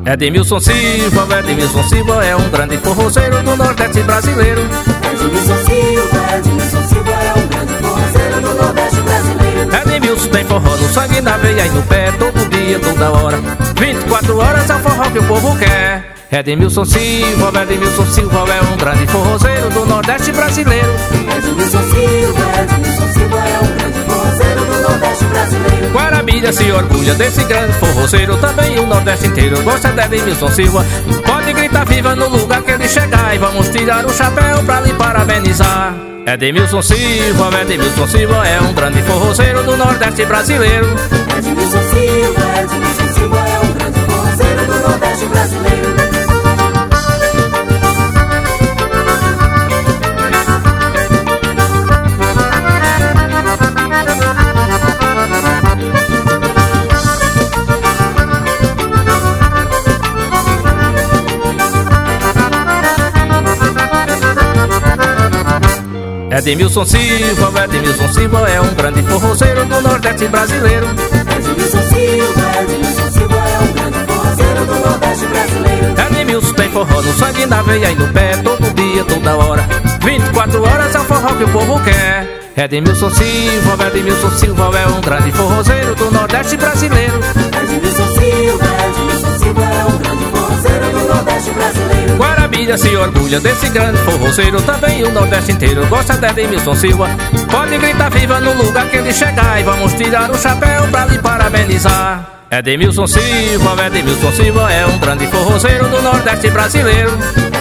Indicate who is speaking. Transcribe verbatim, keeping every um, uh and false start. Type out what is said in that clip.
Speaker 1: Edmilson Silva, Edmilson Silva é um grande forrozeiro do Nordeste brasileiro.
Speaker 2: Edmilson Silva, Edmilson Silva é um grande forrozeiro do Nordeste brasileiro.
Speaker 1: Edmilson tem forró no sangue, na veia e no pé, todo dia, toda hora. vinte e quatro horas é o forró que o povo quer. Edmilson Silva, Edmilson Silva é um grande forrozeiro do Nordeste brasileiro.
Speaker 2: Edmilson Silva, Edmilson Silva é um grande forrozeiro do Nordeste brasileiro.
Speaker 1: Guarabira se orgulha desse grande forrozeiro, também o Nordeste inteiro gosta de Edmilson Silva. Pode gritar viva no lugar que ele chegar e vamos tirar o chapéu pra lhe parabenizar. Edmilson Silva, Edmilson Silva é um grande forrozeiro do Nordeste brasileiro.
Speaker 2: Edmilson Silva, Edmilson Silva é um grande forrozeiro do Nordeste brasileiro.
Speaker 1: Edmilson Silva, Edmilson Silva é um grande forrozeiro do Nordeste brasileiro.
Speaker 2: Edmilson Silva, Edmilson Silva é um grande forrozeiro do Nordeste brasileiro.
Speaker 1: Edmilson tem forró no sangue, na veia e no pé, todo dia, toda hora. vinte e quatro horas é o forró que o povo quer. Edmilson Silva, Edmilson Silva é um grande forrozeiro do Nordeste brasileiro.
Speaker 2: Edmilson Silva, Edmilson Silva é um grande forrozeiro do Nordeste brasileiro.
Speaker 1: Guarabira se orgulha desse grande forrozeiro, também o Nordeste inteiro gosta de Edmilson Silva. Pode gritar viva no lugar que ele chegar e vamos tirar o chapéu pra lhe parabenizar. Edmilson Silva, Edmilson Silva é um grande forrozeiro do Nordeste brasileiro.